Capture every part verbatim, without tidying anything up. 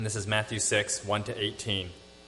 This is Matthew six, one to eighteen.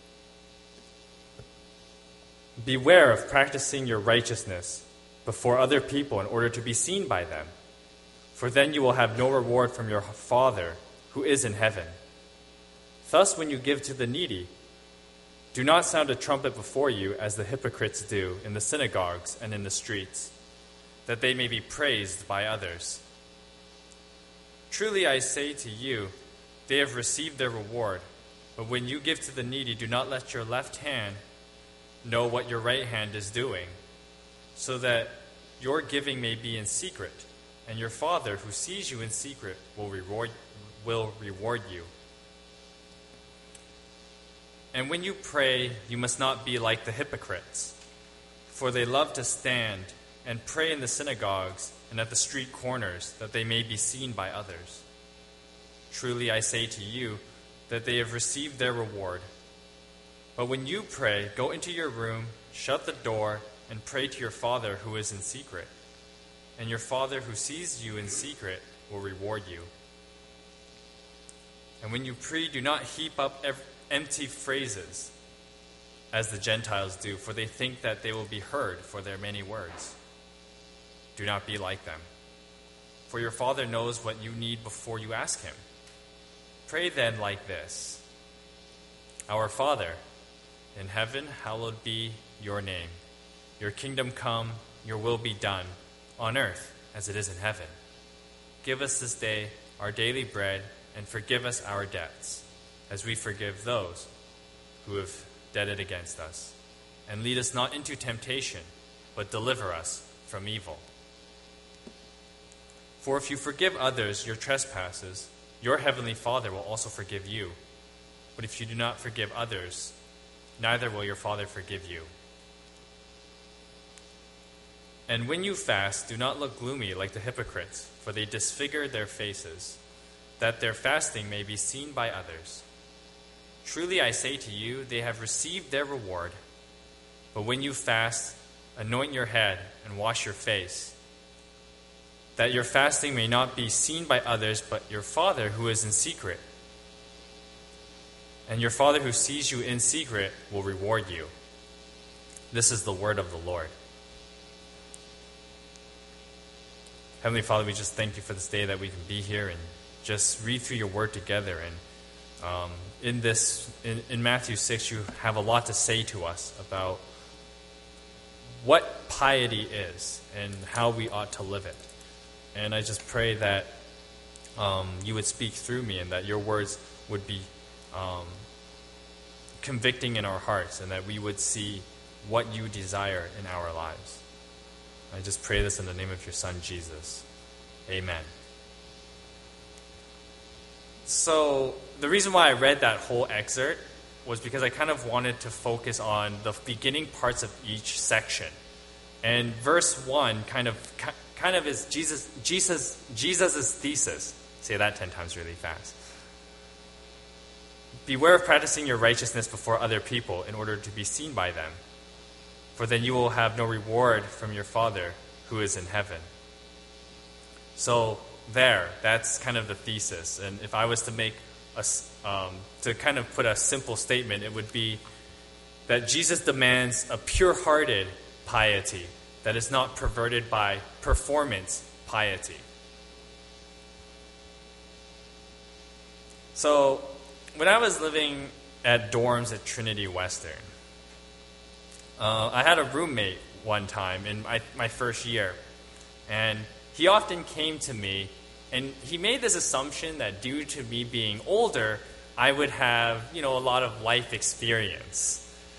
Beware of practicing your righteousness before other people in order to be seen by them, for then you will have no reward from your Father who is in heaven. Thus, when you give to the needy, do not sound a trumpet before you as the hypocrites do in the synagogues and in the streets, that they may be praised by others. Truly I say to you, they have received their reward. But when you give to the needy, do not let your left hand know what your right hand is doing, so that your giving may be in secret, and your Father who sees you in secret will reward, will reward you. And when you pray, you must not be like the hypocrites, for they love to stand and pray in the synagogues and at the street corners, that they may be seen by others. Truly I say to you that they have received their reward. But when you pray, go into your room, shut the door, and pray to your Father who is in secret. And your Father who sees you in secret will reward you. And when you pray, do not heap up empty phrases, as the Gentiles do, for they think that they will be heard for their many words. Do not be like them, for your Father knows what you need before you ask him. Pray then like this: Our Father, in heaven, hallowed be your name. Your kingdom come, your will be done, on earth as it is in heaven. Give us this day our daily bread, and forgive us our debts, as we forgive those who have debted against us. And lead us not into temptation, but deliver us from evil. For if you forgive others your trespasses, your heavenly Father will also forgive you. But if you do not forgive others, neither will your Father forgive you. And when you fast, do not look gloomy like the hypocrites, for they disfigure their faces, that their fasting may be seen by others. Truly I say to you, they have received their reward. But when you fast, anoint your head and wash your face, that your fasting may not be seen by others, but your Father who is in secret. And your Father who sees you in secret will reward you. This is the word of the Lord. Heavenly Father, we just thank you for this day that we can be here and just read through your word together. And um, in this, in, in Matthew six, you have a lot to say to us about what piety is and how we ought to live it. And I just pray that um, you would speak through me and that your words would be um, convicting in our hearts and that we would see what you desire in our lives. I just pray this in the name of your Son, Jesus. Amen. So the reason why I read that whole excerpt was because I kind of wanted to focus on the beginning parts of each section. And verse one kind of kind of is Jesus Jesus Jesus's thesis. Say that ten times really fast. Beware of practicing your righteousness before other people in order to be seen by them, for then you will have no reward from your Father who is in heaven. So there, that's kind of the thesis. And if I was to make a, um, to kind of put a simple statement, it would be that Jesus demands a pure-hearted piety that is not perverted by performance piety. So when I was living at dorms at Trinity Western, uh, I had a roommate one time in my, my first year, and he often came to me, and he made this assumption that due to me being older, I would have, you know, a lot of life experience.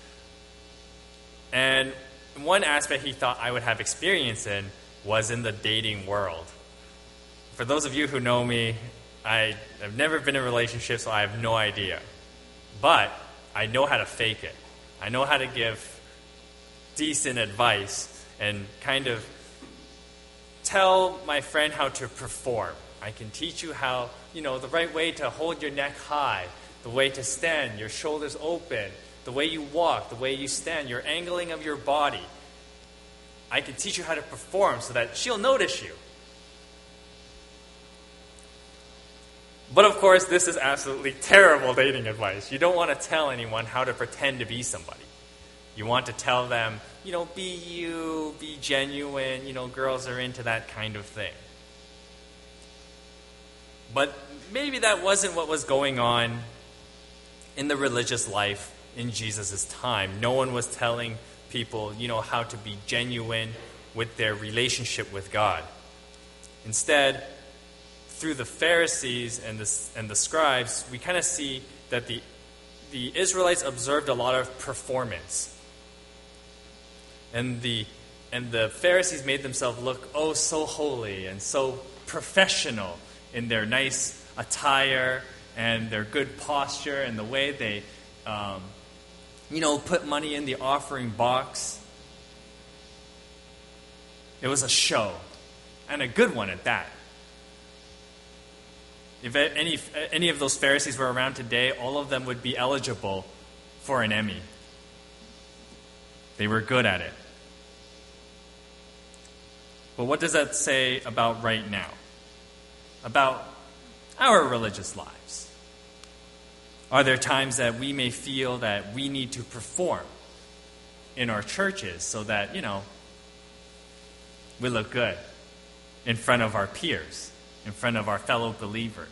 And one aspect he thought I would have experience in was in the dating world. For those of you who know me, I have never been in a relationship, so I have no idea. But I know how to fake it. I know how to give decent advice and kind of tell my friend how to perform. I can teach you how, you know, the right way to hold your neck high, the way to stand, your shoulders open, the way you walk, the way you stand, your angling of your body. I can teach you how to perform so that she'll notice you. But of course, this is absolutely terrible dating advice. You don't want to tell anyone how to pretend to be somebody. You want to tell them, you know, be you, be genuine. You know, girls are into that kind of thing. But maybe that wasn't what was going on in the religious life in Jesus' time. No one was telling people, you know, how to be genuine with their relationship with God. Instead, through the Pharisees and the, and the scribes, we kind of see that the, the Israelites observed a lot of performance. And the, and the Pharisees made themselves look, oh, so holy and so professional in their nice attire and their good posture and the way they, um, you know, put money in the offering box. It was a show, and a good one at that. If any, any of those Pharisees were around today, all of them would be eligible for an Emmy. They were good at it. But what does that say about right now? About our religious lives? Are there times that we may feel that we need to perform in our churches so that, you know, we look good in front of our peers, in front of our fellow believers?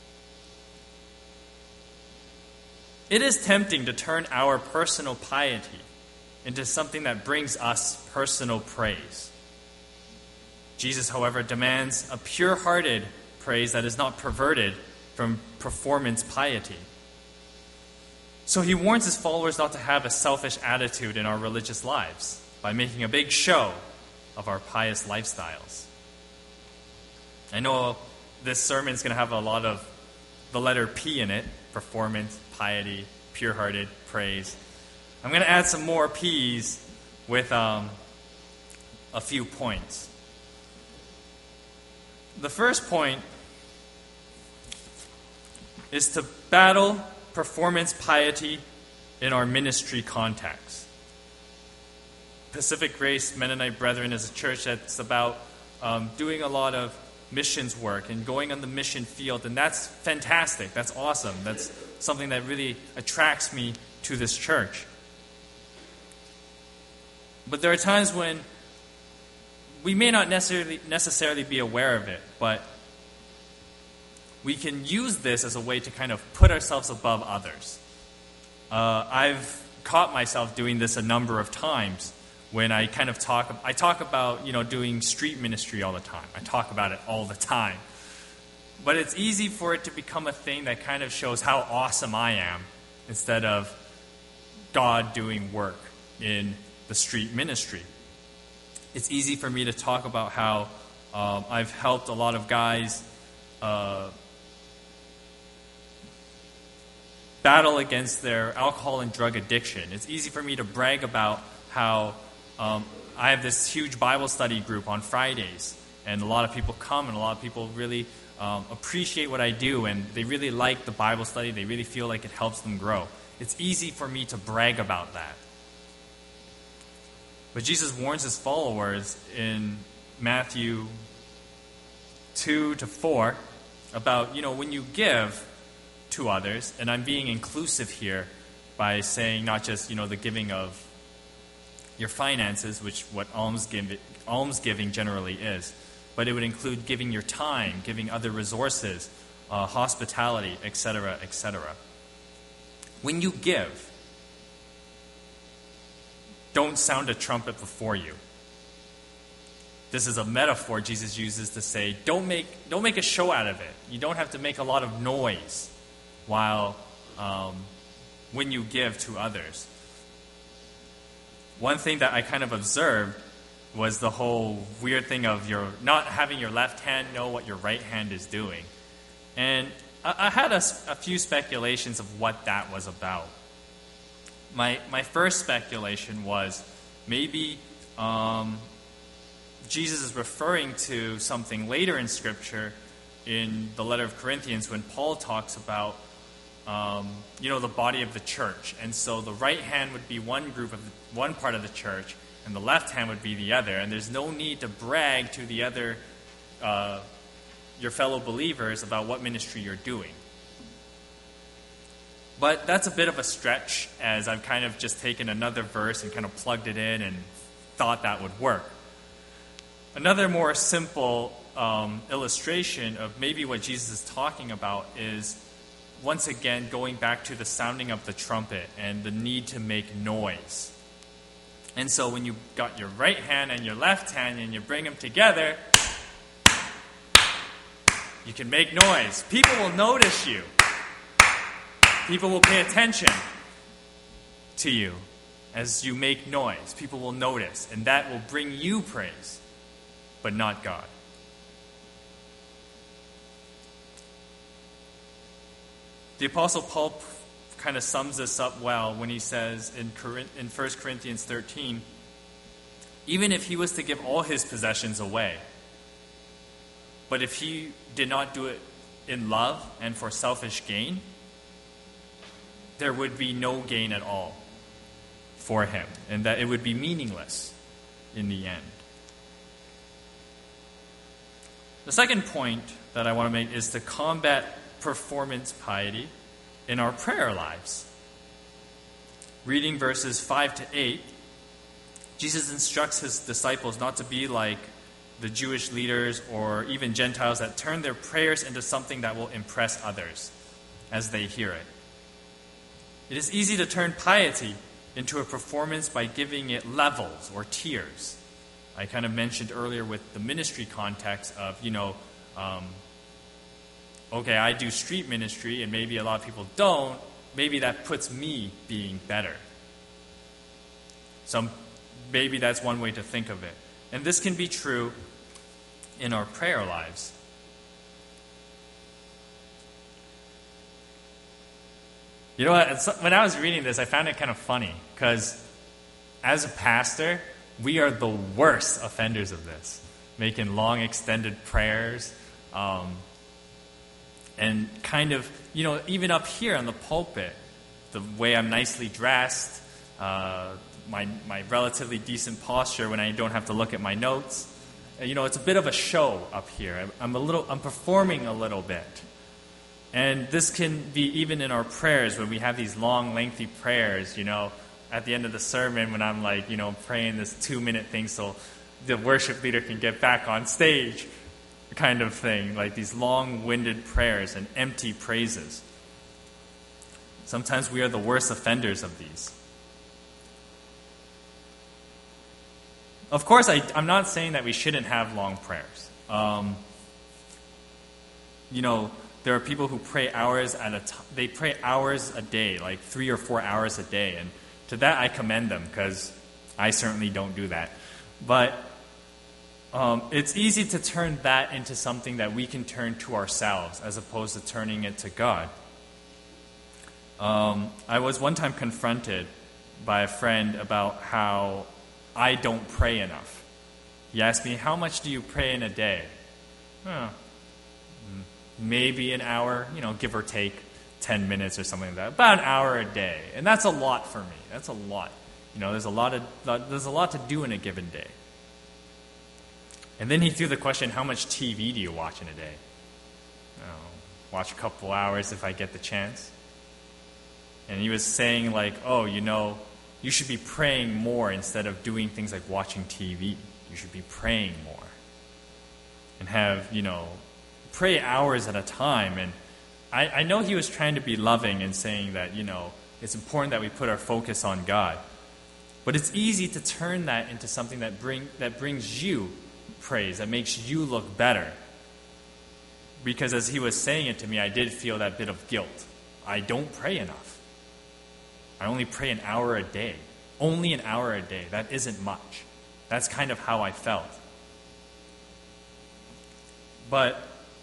It is tempting to turn our personal piety into something that brings us personal praise. Jesus, however, demands a pure-hearted praise that is not perverted from performance piety. So he warns his followers not to have a selfish attitude in our religious lives by making a big show of our pious lifestyles. I know this sermon is going to have a lot of the letter P in it: performance, piety, pure-hearted, praise. I'm going to add some more P's with um, a few points. The first point is to battle performance piety in our ministry context. Pacific Grace Mennonite Brethren is a church that's about um, doing a lot of missions work and going on the mission field, and that's fantastic. That's awesome. That's something that really attracts me to this church. But there are times when we may not necessarily necessarily be aware of it, but we can use this as a way to kind of put ourselves above others. Uh, I've caught myself doing this a number of times when I kind of talk. I talk about, you know, doing street ministry all the time. I talk about it all the time. But it's easy for it to become a thing that kind of shows how awesome I am instead of God doing work in the street ministry. It's easy for me to talk about how um, I've helped a lot of guys uh, battle against their alcohol and drug addiction. It's easy for me to brag about how um, I have this huge Bible study group on Fridays, and a lot of people come, and a lot of people really um, appreciate what I do, and they really like the Bible study. They really feel like it helps them grow. It's easy for me to brag about that. But Jesus warns his followers in Matthew two to four about, you know, when you give to others, and I'm being inclusive here by saying not just, you know, the giving of your finances, which what almsgiving, almsgiving generally is, but it would include giving your time, giving other resources, uh, hospitality, et cetera, et cetera. When you give, don't sound a trumpet before you. This is a metaphor Jesus uses to say, don't make don't make a show out of it. You don't have to make a lot of noise while um, when you give to others. One thing that I kind of observed was the whole weird thing of your not having your left hand know what your right hand is doing. And I, I had a, a few speculations of what that was about. My my first speculation was maybe um, Jesus is referring to something later in Scripture in the letter of Corinthians when Paul talks about um, you know the body of the church, and so the right hand would be one group of the, one part of the church, and the left hand would be the other, and there's no need to brag to the other uh, your fellow believers about what ministry you're doing. But that's a bit of a stretch, as I've kind of just taken another verse and kind of plugged it in and thought that would work. Another more simple um, illustration of maybe what Jesus is talking about is, once again, going back to the sounding of the trumpet and the need to make noise. And so when you got your right hand and your left hand and you bring them together, you can make noise. People will notice you. People will pay attention to you as you make noise. People will notice, and that will bring you praise, but not God. The Apostle Paul kind of sums this up well when he says in in First Corinthians thirteen, even if he was to give all his possessions away, but if he did not do it in love and for selfish gain, there would be no gain at all for him, and that it would be meaningless in the end. The second point that I want to make is to combat performance piety in our prayer lives. Reading verses five to eight, Jesus instructs his disciples not to be like the Jewish leaders or even Gentiles that turn their prayers into something that will impress others as they hear it. It is easy to turn piety into a performance by giving it levels or tiers. I kind of mentioned earlier with the ministry context of, you know, um, okay, I do street ministry and maybe a lot of people don't. Maybe that puts me being better. Some, maybe that's one way to think of it. And this can be true in our prayer lives. You know what? When I was reading this, I found it kind of funny because as a pastor, we are the worst offenders of this, making long, extended prayers, um, and kind of, you know, even up here on the pulpit, the way I'm nicely dressed, uh, my my relatively decent posture when I don't have to look at my notes, you know, it's a bit of a show up here. I'm, I'm a little, I'm performing a little bit. And this can be even in our prayers when we have these long, lengthy prayers, you know, at the end of the sermon when I'm like, you know, praying this two-minute thing so the worship leader can get back on stage kind of thing, like these long-winded prayers and empty praises. Sometimes we are the worst offenders of these. Of course, I, I'm not saying that we shouldn't have long prayers. Um, you know, there are people who pray hours at a time. They pray hours a day, like three or four hours a day. And to that, I commend them because I certainly don't do that. But um, it's easy to turn that into something that we can turn to ourselves as opposed to turning it to God. Um, I was one time confronted by a friend about how I don't pray enough. He asked me, how much do you pray in a day? Huh. Maybe an hour, you know, give or take ten minutes or something like that. About an hour a day. And that's a lot for me. That's a lot. You know, there's a lot of there's a lot to do in a given day. And then he threw the question, how much T V do you watch in a day? Oh, watch a couple hours if I get the chance. And he was saying like, oh, you know, you should be praying more instead of doing things like watching T V. You should be praying more. And have, you know, pray hours at a time. And I, I know he was trying to be loving and saying that, you know, it's important that we put our focus on God. But it's easy to turn that into something that bring that brings you praise, that makes you look better. Because as he was saying it to me, I did feel that bit of guilt. I don't pray enough. I only pray an hour a day. Only an hour a day. That isn't much. That's kind of how I felt. But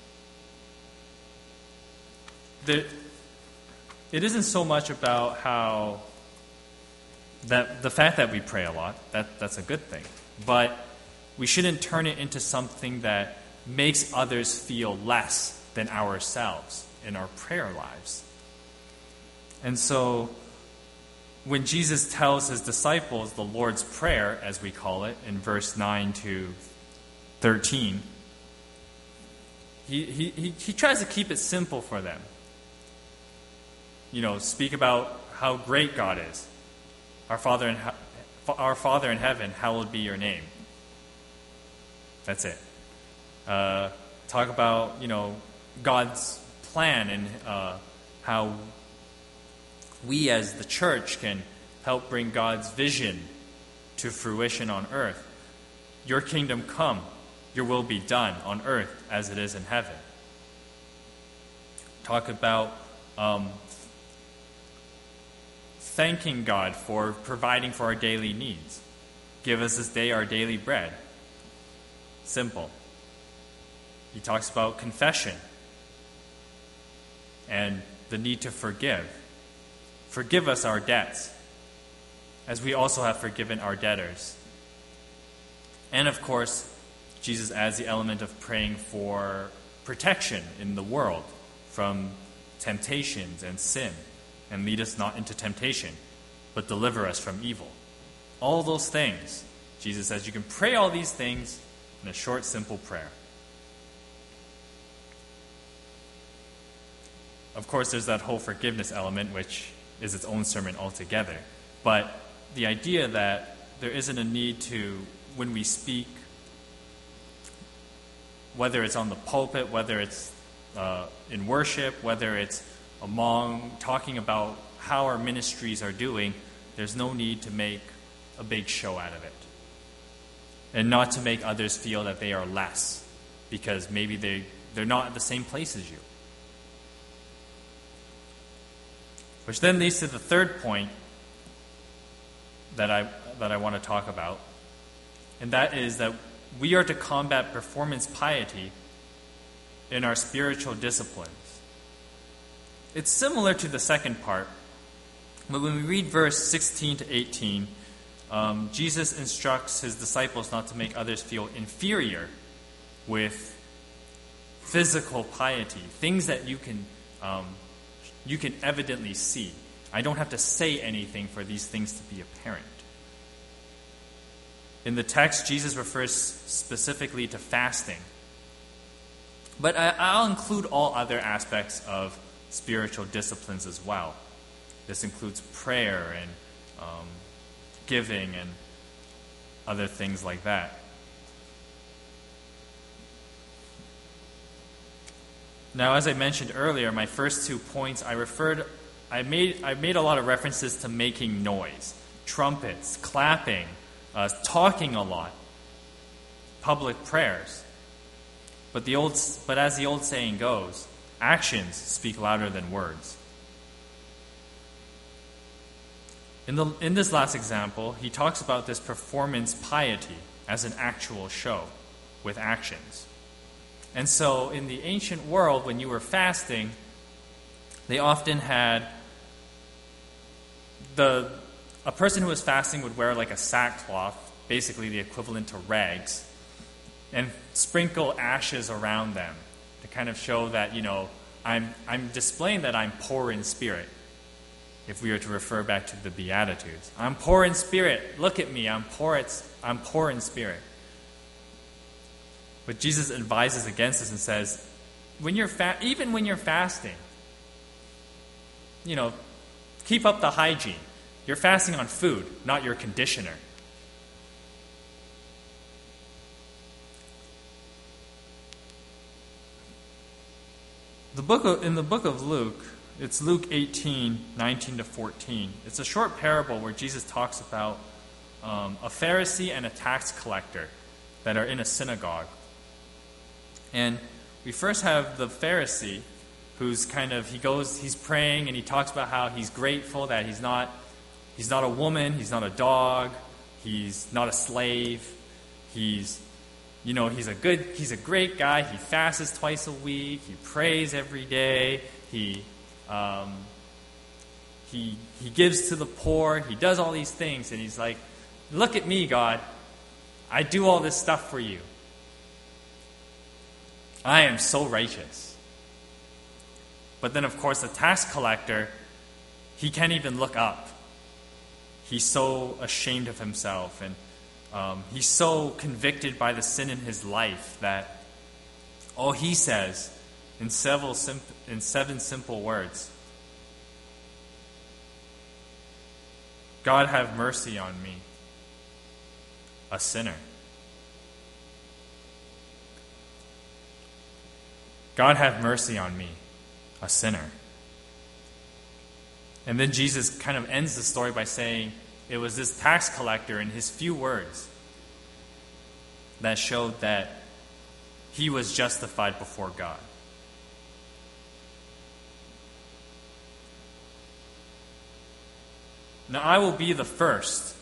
the, it isn't so much about how that the fact that we pray a lot, that, that's a good thing. But we shouldn't turn it into something that makes others feel less than ourselves in our prayer lives. And so when Jesus tells his disciples the Lord's Prayer, as we call it, in verse nine to thirteen, he, he, he, he tries to keep it simple for them. you know, speak about how great God is. Our Father in, our Father in heaven, hallowed be your name. That's it. Uh, talk about, you know, God's plan and uh, how we as the church can help bring God's vision to fruition on earth. Your kingdom come, your will be done on earth as it is in heaven. Talk about um, thanking God for providing for our daily needs. Give us this day our daily bread. Simple. He talks about confession and the need to forgive. Forgive us our debts, as we also have forgiven our debtors. And of course, Jesus adds the element of praying for protection in the world from temptations and sin, and lead us not into temptation, but deliver us from evil. All those things, Jesus says you can pray all these things in a short, simple prayer. Of course, there's that whole forgiveness element, which is its own sermon altogether. But the idea that there isn't a need to, when we speak, whether it's on the pulpit, whether it's uh, in worship, whether it's among talking about how our ministries are doing, there's no need to make a big show out of it. And not to make others feel that they are less, because maybe they, they're not at the same place as you. Which then leads to the third point that I that I want to talk about, and that is that we are to combat performance piety in our spiritual disciplines. It's similar to the second part, but when we read verse sixteen to eighteen, um, Jesus instructs his disciples not to make others feel inferior with physical piety, things that you can um, you can evidently see. I don't have to say anything for these things to be apparent. In the text, Jesus refers specifically to fasting. But I, I'll include all other aspects of spiritual disciplines as well. This includes prayer and um, giving and other things like that. Now, as I mentioned earlier, my first two points, I referred, I made, I made a lot of references to making noise, trumpets, clapping, uh, talking a lot, public prayers. But the old, but as the old saying goes, actions speak louder than words. In the in this last example, he talks about this performance piety as an actual show with actions. And so in the ancient world, when you were fasting, they often had the a person who was fasting would wear like a sackcloth, basically the equivalent to rags, and sprinkle ashes around them to kind of show that, you know, I'm I'm displaying that I'm poor in spirit. If we were to refer back to the Beatitudes, I'm poor in spirit. Look at me, I'm poor. At, I'm poor in spirit. But Jesus advises against this and says, when you're fa- even when you're fasting, you know, keep up the hygiene. You're fasting on food, not your conditioner. The book of, in the book of Luke, it's Luke eighteen, nineteen to fourteen. It's a short parable where Jesus talks about um, a Pharisee and a tax collector that are in a synagogue. And we first have the Pharisee, who's kind of, he goes, he's praying and he talks about how he's grateful that he's not, he's not a woman, he's not a dog, he's not a slave, he's, you know, he's a good, he's a great guy, he fasts twice a week, he prays every day, he, um, he, he gives to the poor, he does all these things, and he's like, look at me, God, I do all this stuff for you. I am so righteous. But then, of course, the tax collector, he can't even look up. He's so ashamed of himself, and um, he's so convicted by the sin in his life that all he says in several sim- in seven simple words God have mercy on me, a sinner. God have mercy on me, a sinner. And then Jesus kind of ends the story by saying it was this tax collector in his few words that showed that he was justified before God. Now, I will be the first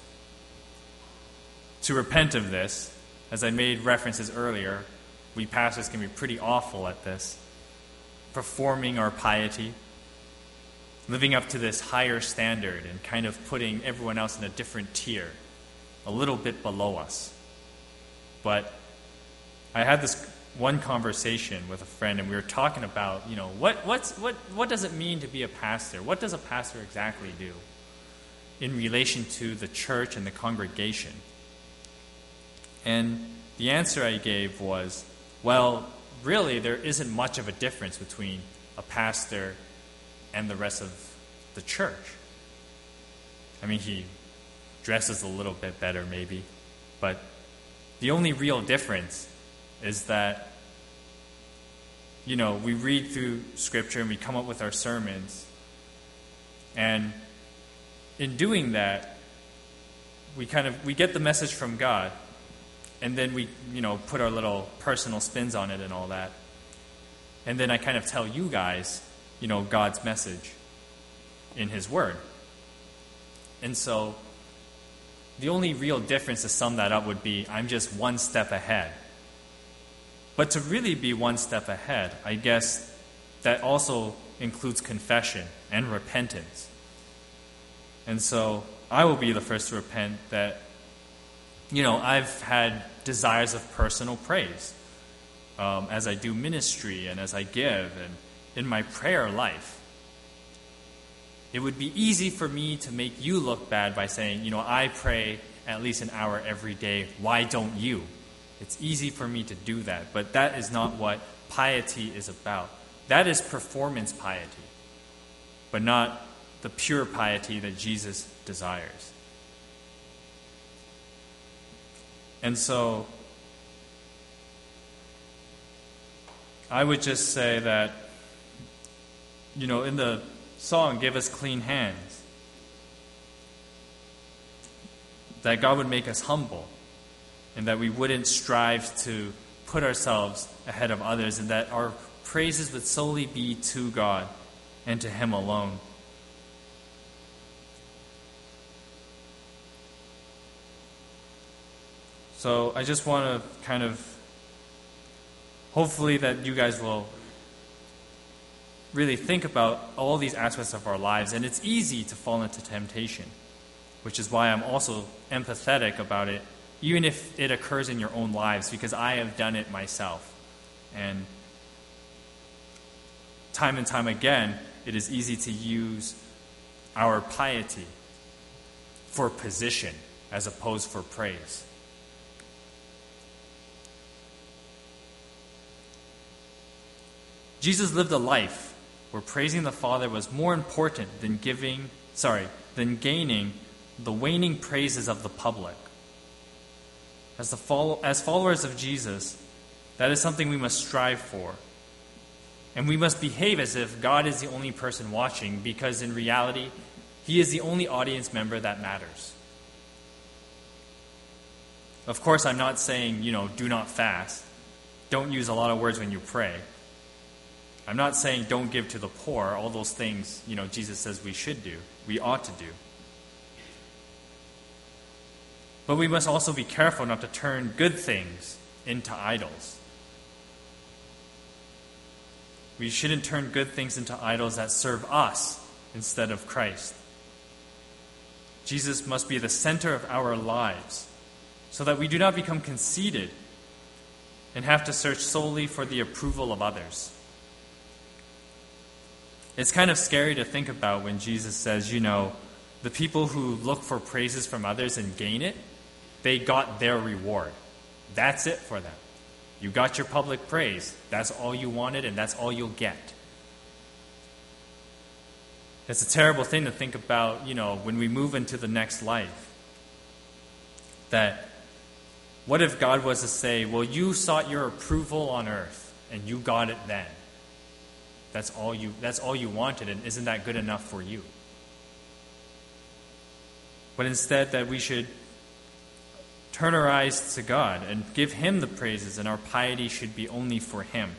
to repent of this. As I made references earlier, we pastors can be pretty awful at this, performing our piety, living up to this higher standard and kind of putting everyone else in a different tier, a little bit below us. But I had this one conversation with a friend, and we were talking about, you know, what what's what what does it mean to be a pastor? What does a pastor exactly do in relation to the church and the congregation? And the answer I gave was, well, really, there isn't much of a difference between a pastor and the rest of the church. I mean, he dresses a little bit better, maybe, but the only real difference is that, you know, we read through Scripture and we come up with our sermons, and in doing that, we kind of we get the message from God, and then we, you know, put our little personal spins on it and all that, and then I kind of tell you guys, you know, God's message in His Word. And so the only real difference to sum that up would be I'm just one step ahead. But to really be one step ahead, I guess that also includes confession and repentance. And so I will be the first to repent that, you know, I've had desires of personal praise um, as I do ministry and as I give and in my prayer life. It would be easy for me to make you look bad by saying, you know, I pray at least an hour every day. Why don't you? It's easy for me to do that, but that is not what piety is about. That is performance piety, but not the pure piety that Jesus desires. And so I would just say that, you know, in the song, Give Us Clean Hands, that God would make us humble and that we wouldn't strive to put ourselves ahead of others, and that our praises would solely be to God and to Him alone. So I just want to kind of, hopefully that you guys will really think about all these aspects of our lives. And it's easy to fall into temptation, which is why I'm also empathetic about it, even if it occurs in your own lives, because I have done it myself. And time and time again, it is easy to use our piety for position as opposed for praise. Jesus lived a life where praising the Father was more important than giving, sorry, than gaining the waning praises of the public. As the follow, as followers of Jesus, that is something we must strive for. And we must behave as if God is the only person watching, because in reality, He is the only audience member that matters. Of course, I'm not saying, you know, do not fast. Don't use a lot of words when you pray. I'm not saying don't give to the poor. All those things, you know, Jesus says we should do. We ought to do. But we must also be careful not to turn good things into idols. We shouldn't turn good things into idols that serve us instead of Christ. Jesus must be the center of our lives so that we do not become conceited and have to search solely for the approval of others. It's kind of scary to think about when Jesus says, you know, the people who look for praises from others and gain it, they got their reward. That's it for them. You got your public praise. That's all you wanted, and that's all you'll get. It's a terrible thing to think about, you know, when we move into the next life. That, what if God was to say, well, you sought your approval on earth, and you got it then. That's all you, that's all you wanted, and isn't that good enough for you? But instead that we should turn our eyes to God and give Him the praises, and our piety should be only for Him.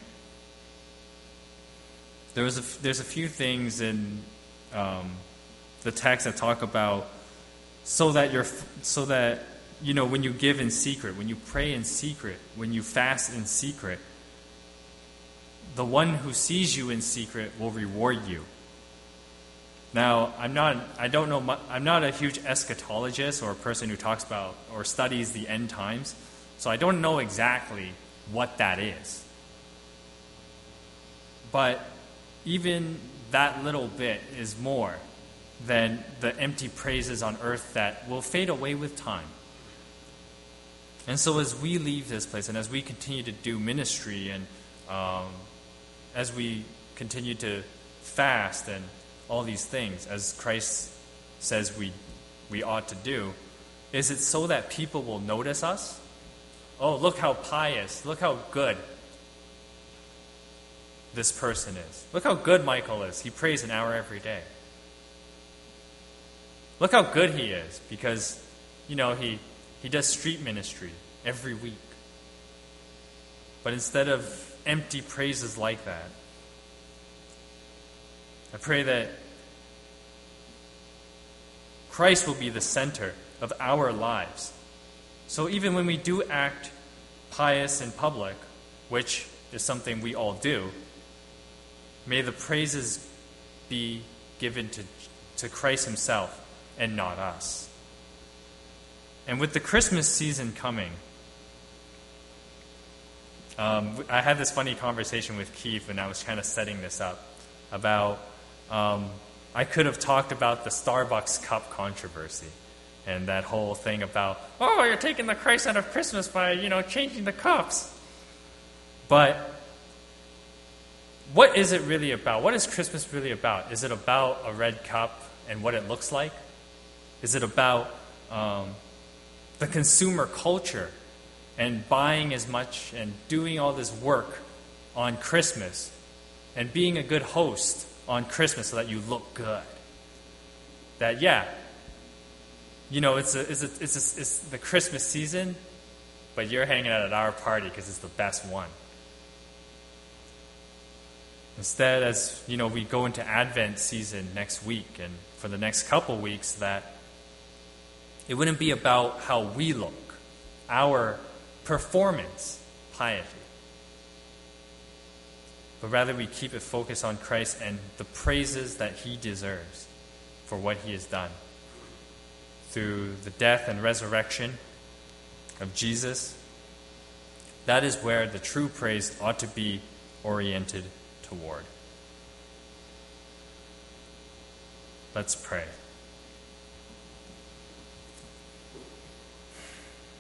There was a, there's a few things in um, the text that talk about so that you're so that you know when you give in secret, when you pray in secret, when you fast in secret, the one who sees you in secret will reward you. Now, I'm not I don't know I'm not a huge eschatologist or a person who talks about or studies the end times, so I don't know exactly what that is. But even that little bit is more than the empty praises on earth that will fade away with time. And so as we leave this place and as we continue to do ministry and um, as we continue to fast and all these things, as Christ says we we ought to do, is it so that people will notice us? Oh, look how pious, look how good this person is. Look how good Michael is. He prays an hour every day. Look how good he is because, you know, he, he does street ministry every week. But instead of empty praises like that, I pray that Christ will be the center of our lives. So even when we do act pious in public, which is something we all do, may the praises be given to, to Christ Himself and not us. And with the Christmas season coming, um, I had this funny conversation with Keith when I was kind of setting this up about um, I could have talked about the Starbucks cup controversy and that whole thing about, oh, you're taking the Christ out of Christmas by, you know, changing the cups. But what is it really about? What is Christmas really about? Is it about a red cup and what it looks like? Is it about um, the consumer culture and buying as much and doing all this work on Christmas and being a good host on Christmas so that you look good? That, yeah, you know, it's a, it's, a, it's, a, it's the Christmas season, but you're hanging out at our party because it's the best one. Instead, as you know, we go into Advent season next week and for the next couple weeks, that it wouldn't be about how we look, our performance piety, but rather we keep it focused on Christ and the praises that He deserves for what He has done through the death and resurrection of Jesus. That is where the true praise ought to be oriented toward. Let's pray.